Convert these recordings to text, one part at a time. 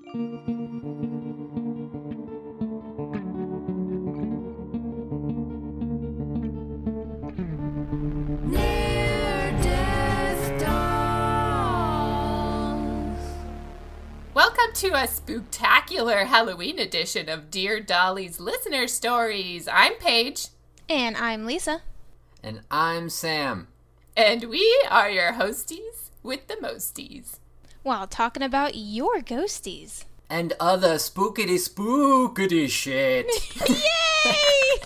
Welcome to a spooktacular Halloween edition of Dear Dolly's Listener Stories. I'm Paige. And I'm Lisa. And I'm Sam. And we are your hosties with the mosties. While talking about your ghosties. And other spookity shit. Yay!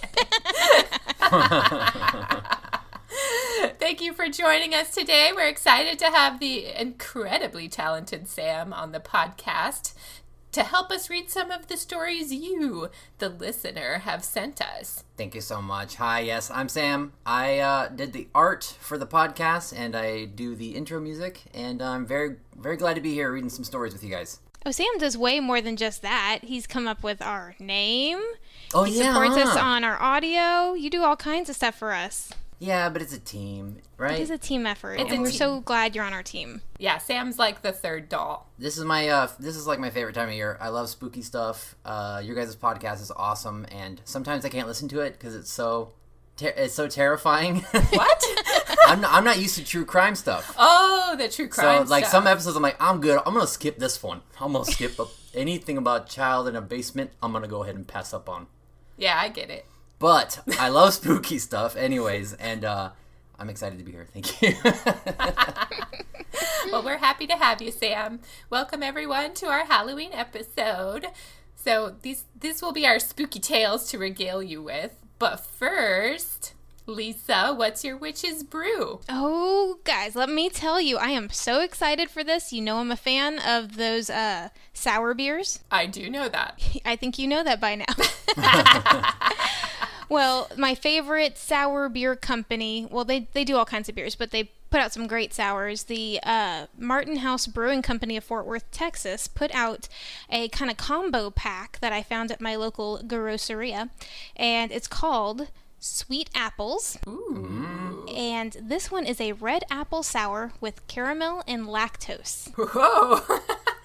Thank you for joining us today. We're excited to have the incredibly talented Sam on the podcast to help us read some of the stories you, the listener, have sent us. Thank you so much. Hi, yes, I'm Sam. I did the art for the podcast, and I do the intro music, and I'm very, very glad to be here reading some stories with you guys. Oh, Sam does way more than just that. He's come up with our name. Oh, he yeah. supports us on our audio. You do all kinds of stuff for us. Yeah, but it's a team, right? It is a team effort, It's and a we're team. so glad you're on our team. Yeah, Sam's like the third doll. This is my like my favorite time of year. I love spooky stuff. Your guys' podcast is awesome, and sometimes I can't listen to it because it's so terrifying. What? I'm not used to true crime stuff. Oh, the true crime So, like, stuff. some episodes I'm like, I'm good. I'm going to skip this one. I'm going to skip anything about child in a basement. I'm going to go ahead and pass up on. Yeah, I get it. But I love spooky stuff anyways, and I'm excited to be here. Thank you. Well, we're happy to have you, Sam. Welcome, everyone, to our Halloween episode. So this will be our spooky tales to regale you with. But first, Lisa, what's your witch's brew? Oh, guys, let me tell you, I am so excited for this. You know I'm a fan of those sour beers. I do know that. I think you know that by now. Well, my favorite sour beer company, well, they do all kinds of beers, but they put out some great sours. The Martin House Brewing Company of Fort Worth, Texas, put out a kind of combo pack that I found at my local groceria, and it's called Sweet Apples. Ooh. And this one is a red apple sour with caramel and lactose. Whoa.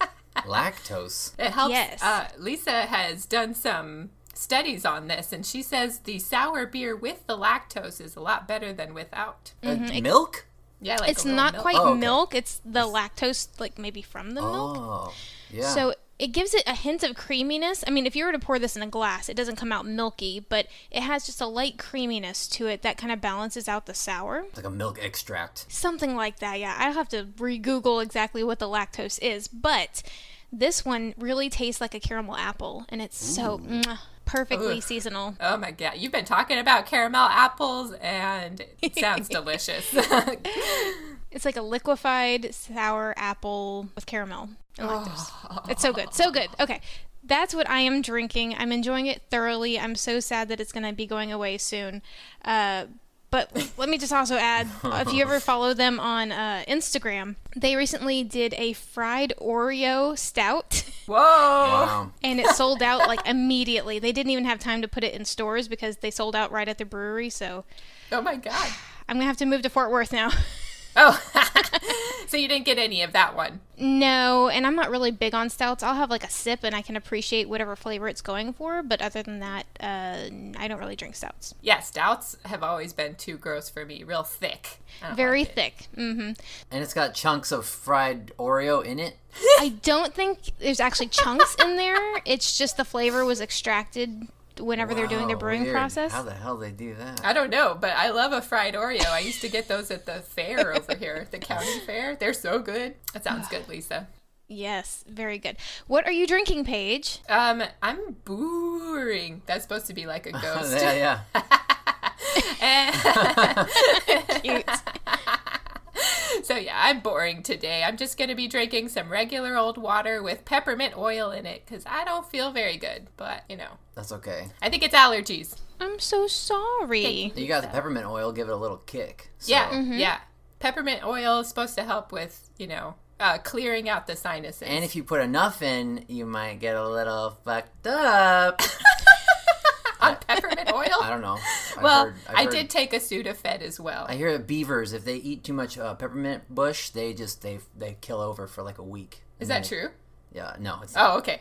Lactose. It helps. Yes. Lisa has done some studies on this, and she says the sour beer with the lactose is a lot better than without. Milk? Yeah, like It's a little not milk. quite Oh, okay. milk. It's the lactose, like maybe from the milk. Oh, yeah. So it gives it a hint of creaminess. I mean, if you were to pour this in a glass, it doesn't come out milky, but it has just a light creaminess to it that kind of balances out the sour. It's like a milk extract. Something like that, yeah. I'll have to re-Google exactly what the lactose is, but this one really tastes like a caramel apple, and it's so perfectly Ugh. seasonal. Oh my god, you've been talking about caramel apples, and it sounds delicious. It's like a liquefied sour apple with caramel and lactose. It's so good. So good. Okay. That's what I am drinking. I'm enjoying it thoroughly. I'm so sad that it's going to be going away soon. But let me just also add, if you ever follow them on Instagram, they recently did a fried Oreo stout. Whoa! Wow. And it sold out like immediately. They didn't even have time to put it in stores because they sold out right at the brewery. So Oh my god. I'm going to have to move to Fort Worth now. Oh, so you didn't get any of that one. No, and I'm not really big on stouts. I'll have like a sip and I can appreciate whatever flavor it's going for. But other than that, I don't really drink stouts. Yeah, stouts have always been too gross for me. Real thick. I don't Very like it. thick. Mm-hmm. And it's got chunks of fried Oreo in it. I don't think there's actually chunks in there. It's just the flavor was extracted whenever they're doing their Wow, brewing weird. process. How the hell they do that? I don't know, but I love a fried Oreo. I used to get those at the fair over here, the county fair. They're so good. That sounds good, Lisa. Yes, very good. What are you drinking, Paige? I'm boring. That's supposed to be like a ghost. yeah. Cute. So yeah, I'm boring today. I'm just going to be drinking some regular old water with peppermint oil in it because I don't feel very good. But, you know, That's okay. I think it's allergies. I'm so sorry. You got the peppermint oil, give it a little kick. So. Yeah, yeah. Peppermint oil is supposed to help with, you know, clearing out the sinuses. And if you put enough in, you might get a little fucked up. On peppermint oil? I don't know. Well, I heard- did take a Sudafed as well. I hear that beavers, if they eat too much peppermint bush, they kill over for like a week. Is that true? Yeah, no, it's not. Oh, okay.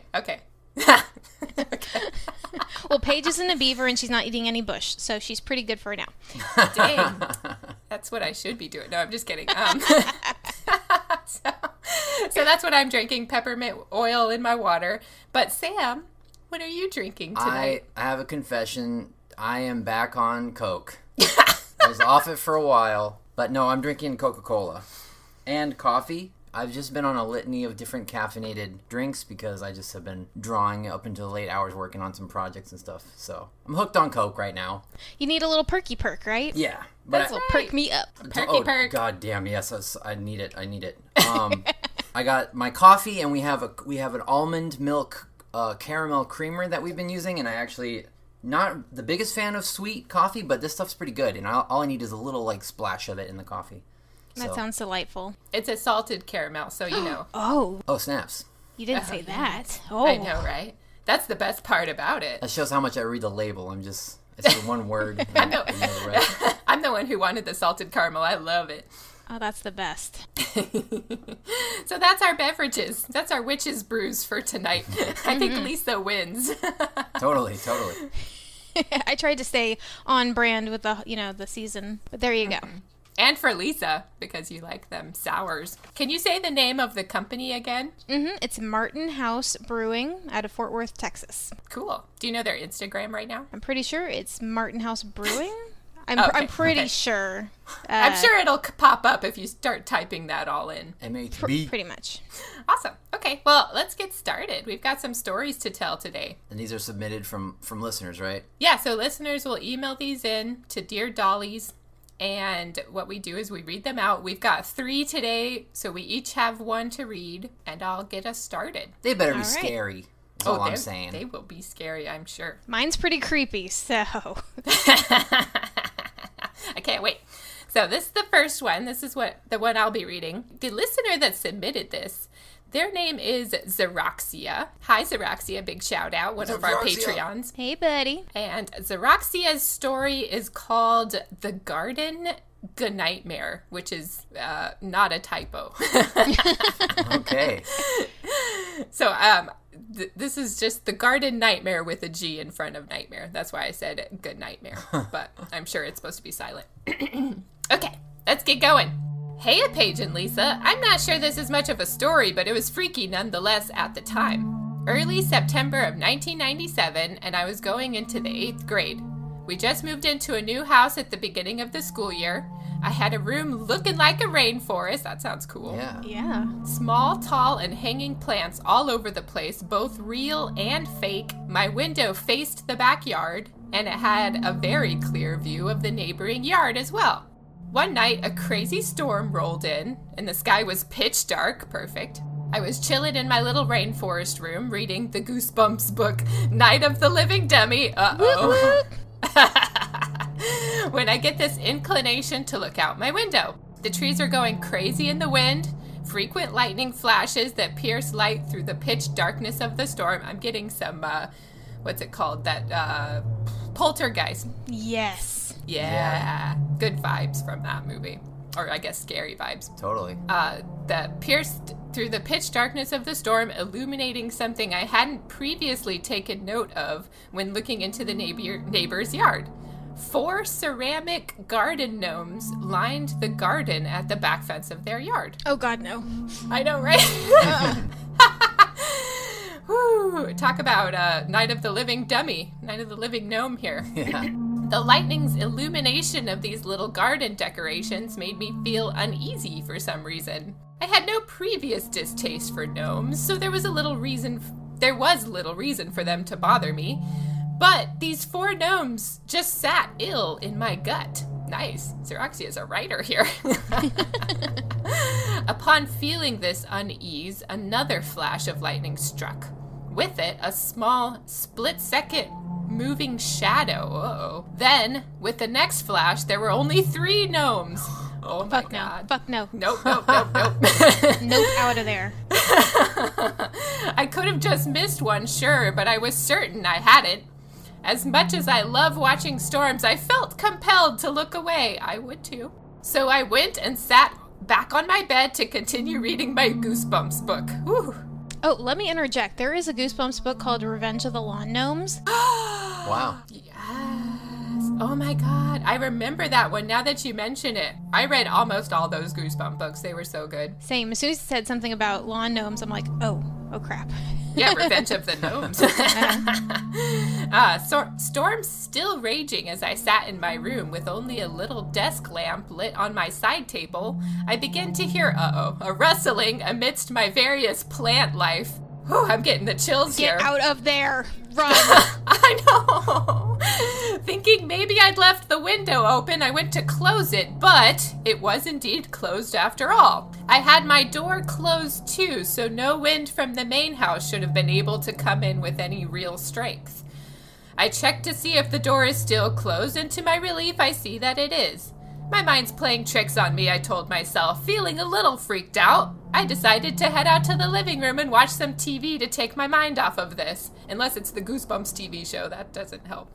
Well, Paige isn't a beaver and she's not eating any bush, so she's pretty good for now. Dang. That's what I should be doing. No, I'm just kidding. So that's what I'm drinking, peppermint oil in my water. But Sam, what are you drinking tonight? I have a confession. I am back on Coke. I was off it for a while, but no, I'm drinking Coca-Cola and coffee. I've just been on a litany of different caffeinated drinks because I just have been drawing up until late hours working on some projects and stuff. So I'm hooked on Coke right now. You need a little perky perk, right? Yeah. That's will perk me up. Perky perk. God damn, yes, I need it. I got my coffee, and we have an almond milk caramel creamer that we've been using, and I actually not the biggest fan of sweet coffee, but this stuff's pretty good, and all I need is a little like splash of it in the coffee. That sounds delightful. It's a salted caramel, so you know. Oh, snaps. You didn't say that. Oh, I know, right? That's the best part about it. That shows how much I read the label. I say one word. And I know the rest. I'm the one who wanted the salted caramel. I love it. Oh, that's the best. So that's our beverages. That's our witch's brews for tonight. I think Lisa wins. Totally. I tried to stay on brand with the season, but there you go. And for Lisa, because you like them sours. Can you say the name of the company again? It's Martin House Brewing out of Fort Worth, Texas. Cool. Do you know their Instagram right now? I'm pretty sure it's Martin House Brewing. I'm pretty sure. I'm sure it'll pop up if you start typing that all in. MHB. Pretty much. Awesome. Okay, well, let's get started. We've got some stories to tell today. And these are submitted from listeners, right? Yeah, so listeners will email these in to Dear Dollies. And what we do is we read them out. We've got 3 today, so we each have 1 to read, and I'll get us started. They better be scary. That's all I'm saying. They will be scary, I'm sure. Mine's pretty creepy, so. I can't wait. So this is the first one. This is the one I'll be reading. The listener that submitted this, their name is Xeroxia. Hi, Xeroxia. Big shout out. One of our Patreons. Hey, buddy. And Xeroxia's story is called The Garden Nightmare, which is not a typo. Okay. So this is just The Garden Nightmare with a G in front of nightmare. That's why I said good nightmare. But I'm sure it's supposed to be silent. Okay, let's get going. Hey, Paige and Lisa. I'm not sure this is much of a story, but it was freaky nonetheless at the time. Early September of 1997, and I was going into the 8th grade. We just moved into a new house at the beginning of the school year. I had a room looking like a rainforest. That sounds cool. Yeah. Small, tall, and hanging plants all over the place, both real and fake. My window faced the backyard, and it had a very clear view of the neighboring yard as well. One night, a crazy storm rolled in, and the sky was pitch dark. Perfect. I was chilling in my little rainforest room, reading the Goosebumps book, Night of the Living Dummy. Uh-oh. When I get this inclination to look out my window. The trees are going crazy in the wind. Frequent lightning flashes that pierce light through the pitch darkness of the storm. I'm getting some, what's it called? That, poltergeist. Yes. Yeah. Good vibes from that movie. Or I guess scary vibes. Totally. That pierced through the pitch darkness of the storm, illuminating something I hadn't previously taken note of when looking into the neighbor's yard. 4 ceramic garden gnomes lined the garden at the back fence of their yard. Oh, God, no. I know, right? Whew, talk about Night of the Living Dummy. Night of the Living Gnome here. Yeah. The lightning's illumination of these little garden decorations made me feel uneasy for some reason. I had no previous distaste for gnomes, so there was little reason for them to bother me. But these 4 gnomes just sat ill in my gut. Nice. Xeroxia is a writer here. Upon feeling this unease, another flash of lightning struck. With it, a small, split-second moving shadow. Uh-oh. Then, with the next flash, there were only 3 gnomes. Oh my God. Fuck no. Nope. Nope, out of there. I could have just missed one, sure, but I was certain I hadn't. As much as I love watching storms, I felt compelled to look away. I would too. So I went and sat back on my bed to continue reading my Goosebumps book. Whew. Oh, let me interject. There is a Goosebumps book called Revenge of the Lawn Gnomes. Wow. Yes. Oh my god. I remember that one now that you mention it. I read almost all those Goosebump books. They were so good. Same. As soon as you said something about lawn gnomes, I'm like, oh crap. Yeah, Revenge of the Gnomes. Storm's still raging as I sat in my room with only a little desk lamp lit on my side table. I began to hear, a rustling amidst my various plant life. Whew, I'm getting the chills here. Get out of there. Run. I know. Thinking maybe I'd left the window open, I went to close it, but it was indeed closed after all. I had my door closed too, so no wind from the main house should have been able to come in with any real strength. I checked to see if the door is still closed, and to my relief, I see that it is. My mind's playing tricks on me, I told myself, feeling a little freaked out. I decided to head out to the living room and watch some TV to take my mind off of this. Unless it's the Goosebumps TV show, that doesn't help.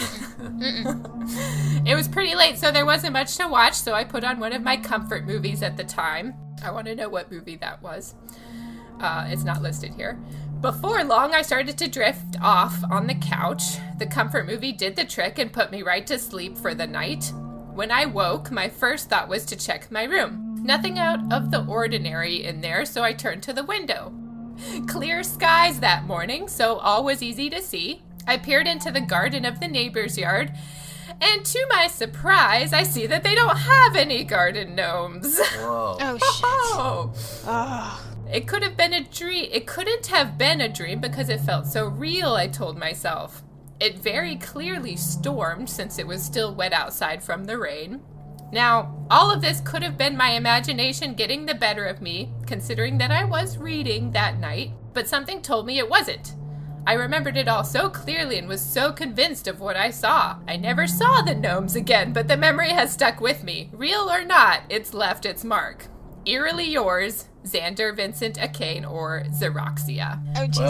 It was pretty late, so there wasn't much to watch, so I put on one of my comfort movies at the time. I want to know what movie that was. It's not listed here. Before long, I started to drift off on the couch. The comfort movie did the trick and put me right to sleep for the night. When I woke, my first thought was to check my room. Nothing out of the ordinary in there, so I turned to the window. Clear skies that morning, so all was easy to see. I peered into the garden of the neighbor's yard, and to my surprise, I see that they don't have any garden gnomes. Whoa. Oh, shit. Oh. It could have been a dream. It couldn't have been a dream because it felt so real, I told myself. It very clearly stormed since it was still wet outside from the rain. Now, all of this could have been my imagination getting the better of me, considering that I was reading that night, but something told me it wasn't. I remembered it all so clearly and was so convinced of what I saw. I never saw the gnomes again, but the memory has stuck with me. Real or not, it's left its mark. Eerily yours, Xander Vincent Akane, or Xeroxia. Oh, Jesus.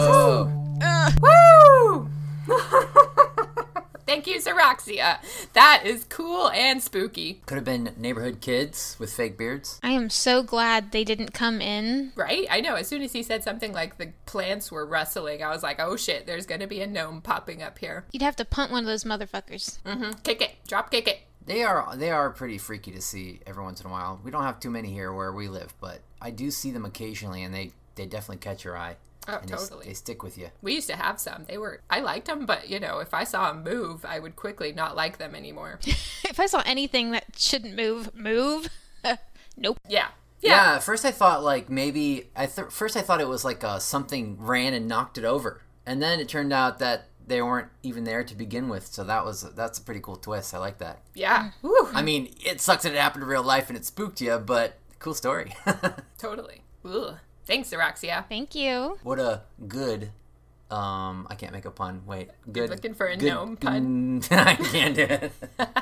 Whoa. Woo! Thank you, Xeroxia. That is cool and spooky. Could have been neighborhood kids with fake beards. I am so glad they didn't come in. Right? I know. As soon as he said something like the plants were rustling, I was like, oh shit, there's going to be a gnome popping up here. You'd have to punt one of those motherfuckers. Mm-hmm. Kick it. Drop kick it. They are pretty freaky to see every once in a while. We don't have too many here where we live, but I do see them occasionally, and they definitely catch your eye. Oh, and totally. They stick with you. We used to have some. I liked them, but, if I saw them move, I would quickly not like them anymore. If I saw anything that shouldn't move. Nope. Yeah. Yeah, at first I thought like maybe, first I thought it was like something ran and knocked it over. And then it turned out that they weren't even there to begin with, so that's a pretty cool twist. I like that. Yeah. Woo. I mean, it sucks that it happened in real life and it spooked you, but cool story. Totally. Ugh. Thanks, Xeroxia. Thank you. What a good, I can't make a pun. Wait. Good. You're looking for a gnome pun? I can't do it.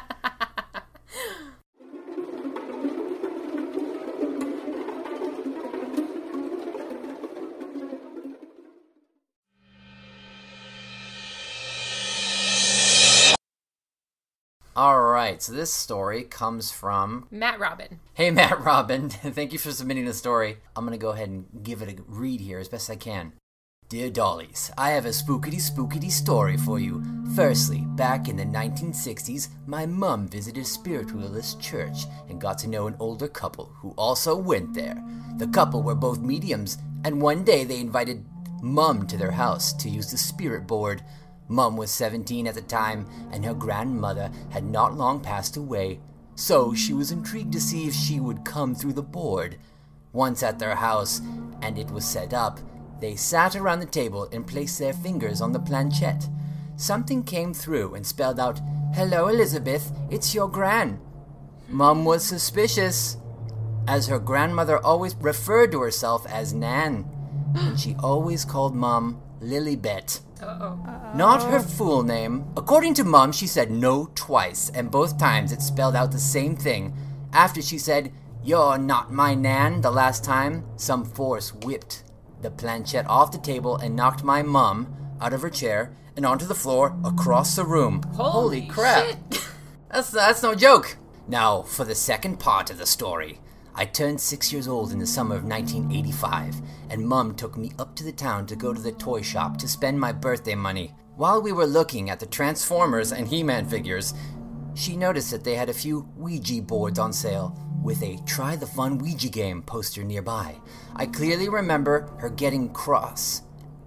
Alright, so this story comes from Matt Robin. Hey Matt Robin, thank you for submitting the story. I'm going to go ahead and give it a read here as best I can. Dear Dollies, I have a spookity story for you. Firstly, back in the 1960s, my mum visited a spiritualist church and got to know an older couple who also went there. The couple were both mediums, and one day they invited Mum to their house to use the spirit board. Mum was 17 at the time, and her grandmother had not long passed away, so she was intrigued to see if she would come through the board. Once at their house, and it was set up, they sat around the table and placed their fingers on the planchette. Something came through and spelled out, "Hello, Elizabeth, it's your Gran." Mum was suspicious, as her grandmother always referred to herself as Nan, and she always called Mum Lilibet. Not her full name. According to Mum, she said no twice, and both times it spelled out the same thing. After she said, "You're not my Nan," the last time, some force whipped the planchette off the table and knocked my mum out of her chair and onto the floor across the room. Holy crap. Shit. That's no joke. Now, for the second part of the story. I turned 6 years old in the summer of 1985, and Mum took me up to the town to go to the toy shop to spend my birthday money. While we were looking at the Transformers and He-Man figures, she noticed that they had a few Ouija boards on sale, with a Try the Fun Ouija Game poster nearby. I clearly remember her getting cross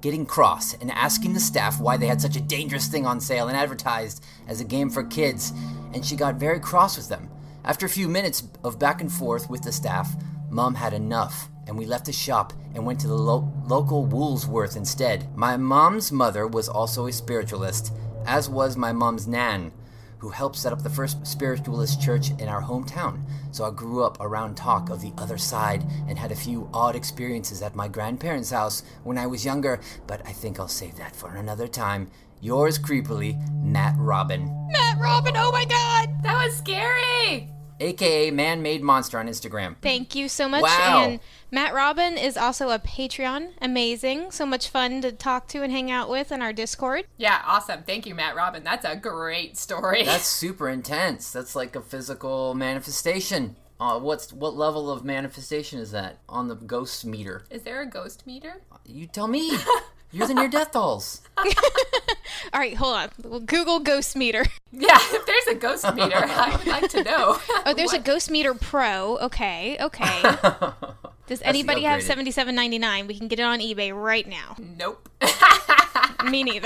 and asking the staff why they had such a dangerous thing on sale and advertised as a game for kids, and she got very cross with them. After a few minutes of back and forth with the staff, Mum had enough, and we left the shop and went to the local Woolsworth instead. My mom's mother was also a spiritualist, as was my mom's nan, who helped set up the first spiritualist church in our hometown. So I grew up around talk of the other side and had a few odd experiences at my grandparents' house when I was younger, but I think I'll save that for another time. Yours creepily, Matt Robin. Matt Robin, oh my god! That was scary! AKA Man-Made Monster on Instagram. Thank you so much. Wow. And Matt Robin is also a Patreon. Amazing. So much fun to talk to and hang out with in our Discord. Yeah, awesome. Thank you, Matt Robin. That's a great story. That's super intense. That's like a physical manifestation. What level of manifestation is that on the ghost meter? Is there a ghost meter? You tell me. You're the near-death dolls. All right, hold on. We'll Google ghost meter. Yeah, if there's a ghost meter, I would like to know. Oh, there's a Ghost Meter Pro. Okay. Does anybody have $77.99? We can get it on eBay right now. Nope. Me neither.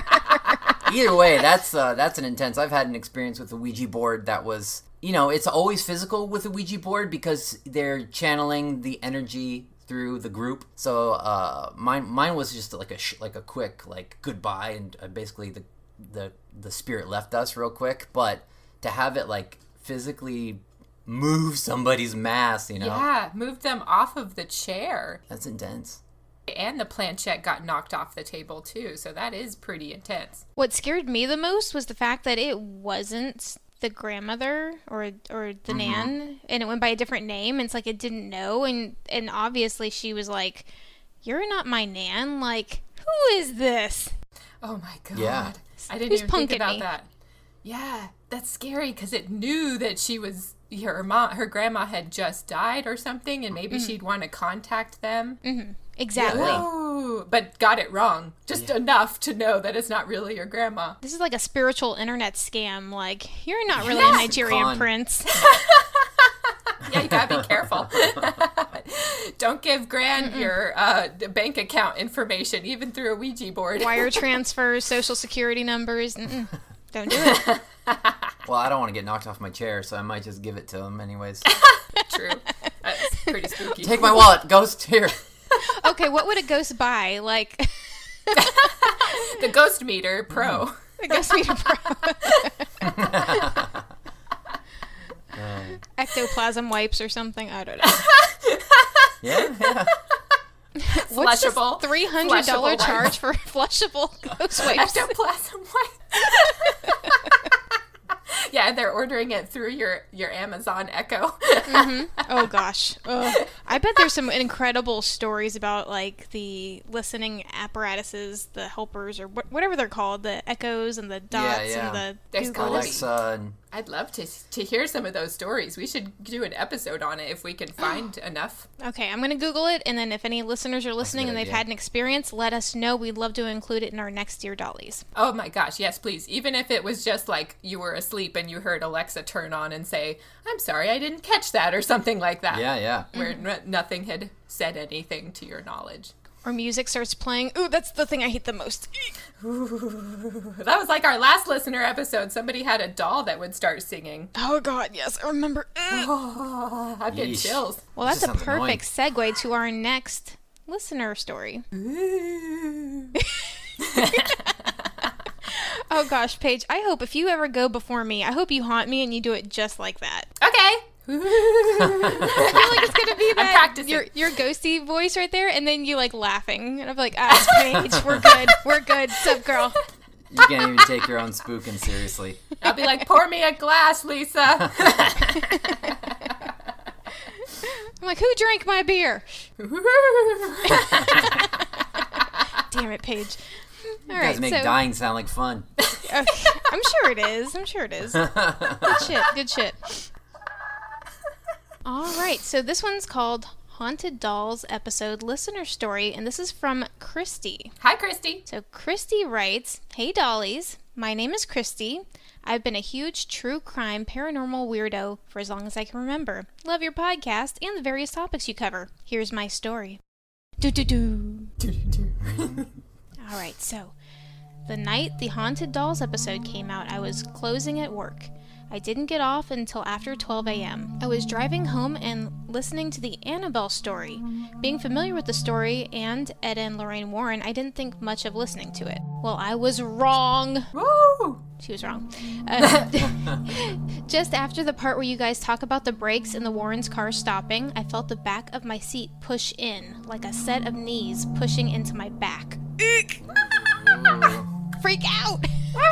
Either way, that's an intense. I've had an experience with a Ouija board that was, it's always physical with a Ouija board because they're channeling the energy through the group. So mine was just like a quick goodbye, and basically the spirit left us real quick. But to have it physically move somebody's mass, Yeah, moved them off of the chair. That's intense. And the planchette got knocked off the table too, so that is pretty intense. What scared me the most was the fact that it wasn't the grandmother or the nan, and it went by a different name, and it's like it didn't know, and obviously she was like, "You're not my nan, like, who is this?" Oh my god. Yeah. I didn't Who's even think punking about me? that. Yeah, that's scary because it knew that she was her grandma had just died or something, and maybe she'd want to contact them. Exactly. Ooh, but got it wrong. Just enough to know that it's not really your grandma. This is like a spiritual internet scam. Like, you're not really a Nigerian Con. prince. Yeah, you gotta be careful. Don't give Gran your bank account information, even through a Ouija board. Wire transfers, social security numbers. Don't do it. Well, I don't want to get knocked off my chair, so I might just give it to him anyways. True. That's pretty spooky. Take my wallet, ghost, here. Okay, what would a ghost buy? Like, The Ghost Meter Pro. a Ghost Meter Pro. Ectoplasm wipes or something. I don't know. Yeah. What's this Flushable. $300 Flushable charge for flushable ghost wipes? Ectoplasm wipe. Yeah, they're ordering it through your Amazon Echo. Oh gosh. Ugh. I bet there's some incredible stories about like the listening apparatuses, the helpers, or whatever they're called, the echoes and the dots yeah. and the There's Googles. gotta be. Alexa and I'd love to hear some of those stories. We should do an episode on it if we can find enough. Okay, I'm going to Google it, and then if any listeners are listening good and they've idea. had an experience, let us know. We'd love to include it in our next Dear Dollies. Oh my gosh, yes, please. Even if it was just like you were asleep and you heard Alexa turn on and say, "I'm sorry, I didn't catch that," or something like that. yeah. Where nothing had said anything to your knowledge. Or music starts playing. Ooh, that's the thing I hate the most. That was like our last listener episode. Somebody had a doll that would start singing. Oh god, yes, I remember. Oh, I've been Yeesh. chills. Well, that's Just a sounds perfect segue to our next listener story. Oh gosh, Paige, I hope if you ever go before me, I hope you haunt me and you do it just like that. Okay. I feel like it's gonna be that practicing. your ghosty voice right there, and then you like laughing, and I'm like, it's Paige, we're good, sup girl. You can't even take your own spooking seriously. I'll be like, pour me a glass, Lisa. I'm like, who drank my beer? Damn it, Paige. All You right, guys make so dying sound like fun. okay, I'm sure it is. Good shit. All right, so this one's called Haunted Dolls Episode Listener Story, and this is from Christy. Hi, Christy. So Christy writes, "Hey Dollies, my name is Christy. I've been a huge true crime paranormal weirdo for as long as I can remember. Love your podcast and the various topics you cover. Here's my story." All right, so the night the Haunted Dolls episode came out, I was closing at work. I didn't get off until after 12 a.m. I was driving home and listening to the Annabelle story. Being familiar with the story and Ed and Lorraine Warren, I didn't think much of listening to it. Well, I was wrong. Woo! She was wrong. Just after the part where you guys talk about the brakes in the Warrens' car stopping, I felt the back of my seat push in, like a set of knees pushing into my back. Freak out!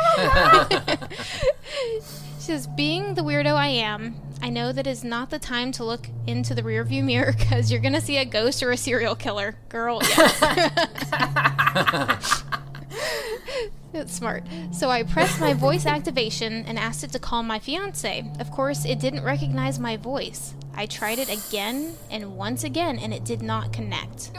She says, "Being the weirdo I am, I know that is not the time to look into the rearview mirror because you're going to see a ghost or a serial killer. Girl, yes." That's smart. So I pressed my voice activation and asked it to call my fiance. Of course, it didn't recognize my voice. I tried it again and once again, and it did not connect.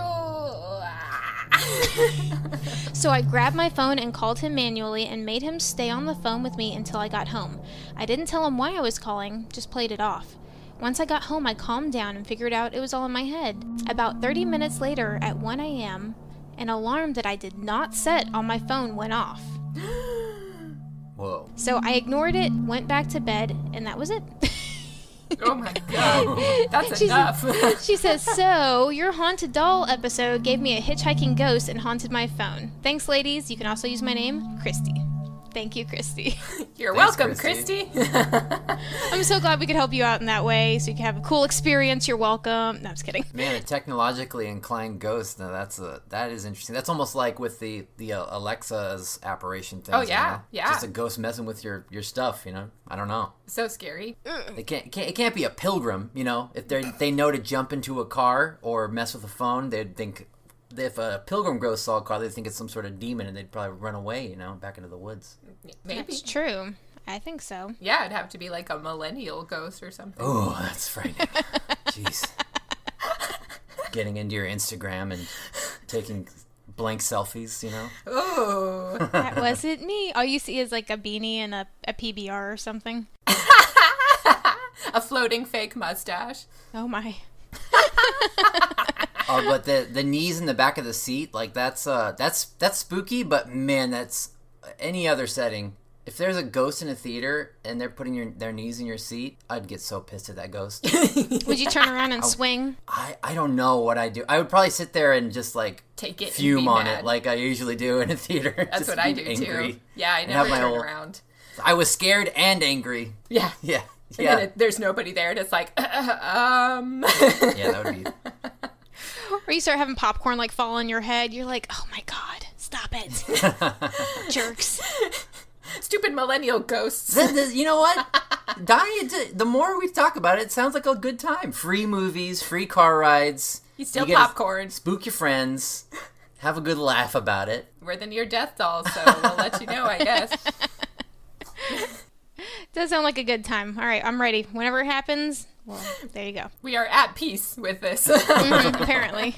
So I grabbed my phone and called him manually and made him stay on the phone with me until I got home. I didn't tell him why I was calling, just played it off. Once I got home, I calmed down and figured out it was all in my head. About 30 minutes later, at 1 a.m., an alarm that I did not set on my phone went off. Whoa. So I ignored it, went back to bed, and that was it. Oh my god, that's enough. She says, "So, your Haunted Doll episode gave me a hitchhiking ghost and haunted my phone. Thanks, ladies. You can also use my name, Christy." Thank you, Christy. You're Thanks, welcome, Christy. Christy. I'm so glad we could help you out in that way so you can have a cool experience. You're welcome. No, I'm just kidding. Man, a technologically inclined ghost. Now that is interesting. That's almost like with the Alexa's apparition thing. Oh, yeah, yeah. Just a ghost messing with your stuff. I don't know. So scary. It can't be a pilgrim. If they know to jump into a car or mess with a phone, they'd think. If a pilgrim ghost saw a car, they'd think it's some sort of demon, and they'd probably run away, back into the woods. Maybe. That's true. I think so. Yeah, it'd have to be like a millennial ghost or something. Oh, that's frightening. Jeez. Getting into your Instagram and taking blank selfies, Oh. That wasn't me. All you see is like a beanie and a PBR or something. A floating fake mustache. Oh my. Oh, but the knees in the back of the seat, like that's spooky. But man, that's any other setting. If there's a ghost in a theater and they're putting their knees in your seat, I'd get so pissed at that ghost. Would you turn around and swing? I don't know what I'd do. I would probably sit there and just like Take it. fume and be on mad. it like I usually do in a theater. That's Just what I be do angry. too. Yeah, I And never have my turn whole- around. I was scared and angry. Yeah. Yeah. And Yeah. then there's nobody there, and it's like, Yeah, that would be. Or you start having popcorn like fall on your head. You're like, oh my god, stop it. Jerks. Stupid millennial ghosts. You know what? The more we talk about it, it sounds like a good time. Free movies, free car rides. You steal get to popcorn. Spook your friends. Have a good laugh about it. We're the near-death dolls, so we'll let you know, I guess. Does sound like a good time. All right, I'm ready. Whenever it happens, well, there you go. We are at peace with this. Apparently.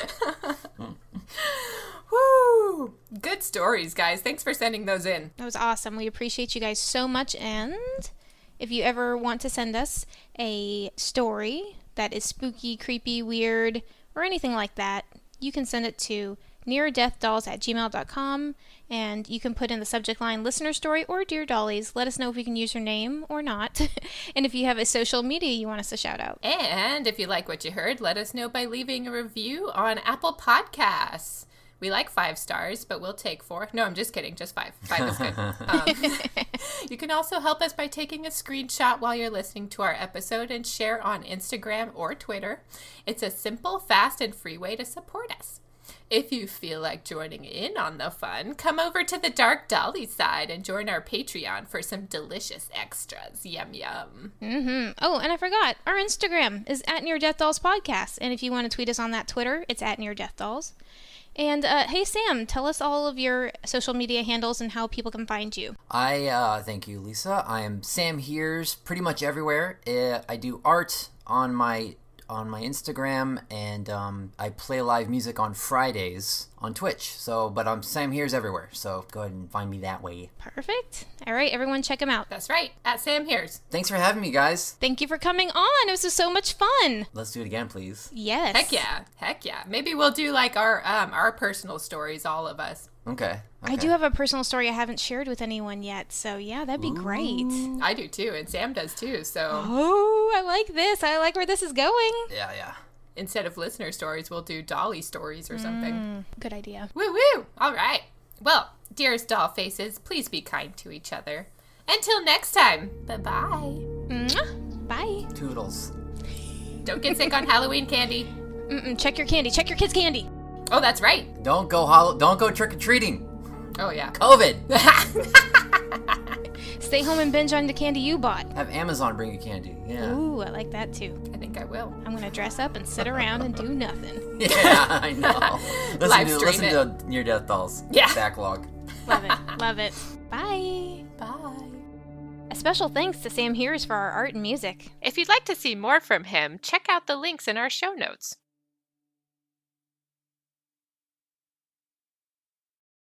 Woo! Good stories, guys. Thanks for sending those in. That was awesome. We appreciate you guys so much. And if you ever want to send us a story that is spooky, creepy, weird, or anything like that, you can send it to neardeathdolls@gmail.com, and you can put in the subject line listener story or Dear Dollies. Let us know if we can use your name or not. And if you have a social media you want us to shout out. And if you like what you heard, let us know by leaving a review on Apple Podcasts. We like 5 stars, but we'll take 4. No, I'm just kidding. Just 5. 5 is good. You can also help us by taking a screenshot while you're listening to our episode and share on Instagram or Twitter. It's a simple, fast, and free way to support us. If you feel like joining in on the fun, come over to the Dark Dolly side and join our Patreon for some delicious extras. Yum, yum. Oh, and I forgot, our Instagram is at Near Death Dolls Podcast. And if you want to tweet us on that Twitter, it's at Near Death Dolls. And hey, Sam, tell us all of your social media handles and how people can find you. Thank you, Lisa. I am Sam Hears pretty much everywhere. I do art on my Instagram, and I play live music on Fridays on Twitch. But Sam Here's everywhere, so go ahead and find me that way. Perfect. All right, everyone check him out. That's right, at Sam Here's. Thanks for having me, guys. Thank you for coming on. It was so much fun. Let's do it again, please. Yes. Heck yeah. Maybe we'll do like our personal stories, all of us. Okay. I do have a personal story I haven't shared with anyone yet, so yeah, that'd be great. I do too, and Sam does too, so... Oh, I like this. I like where this is going. Yeah. Instead of listener stories, we'll do Dolly stories or something. Good idea. Woo woo! All right. Well, dearest doll faces, please be kind to each other. Until next time, bye-bye. Mwah. Bye. Toodles. Don't get sick on Halloween candy. Check your candy. Check your kids' candy. Oh, that's right. Don't go trick-or-treating. Oh, yeah. COVID. Stay home and binge on the candy you bought. Have Amazon bring you candy. Yeah. Ooh, I like that too. I think I will. I'm gonna dress up and sit around and do nothing. Yeah, I know. Listen it. to Near Death Dolls. Yeah. Backlog. Love it. Love it. Bye. Bye. A special thanks to Sam Here's for our art and music. If you'd like to see more from him, check out the links in our show notes.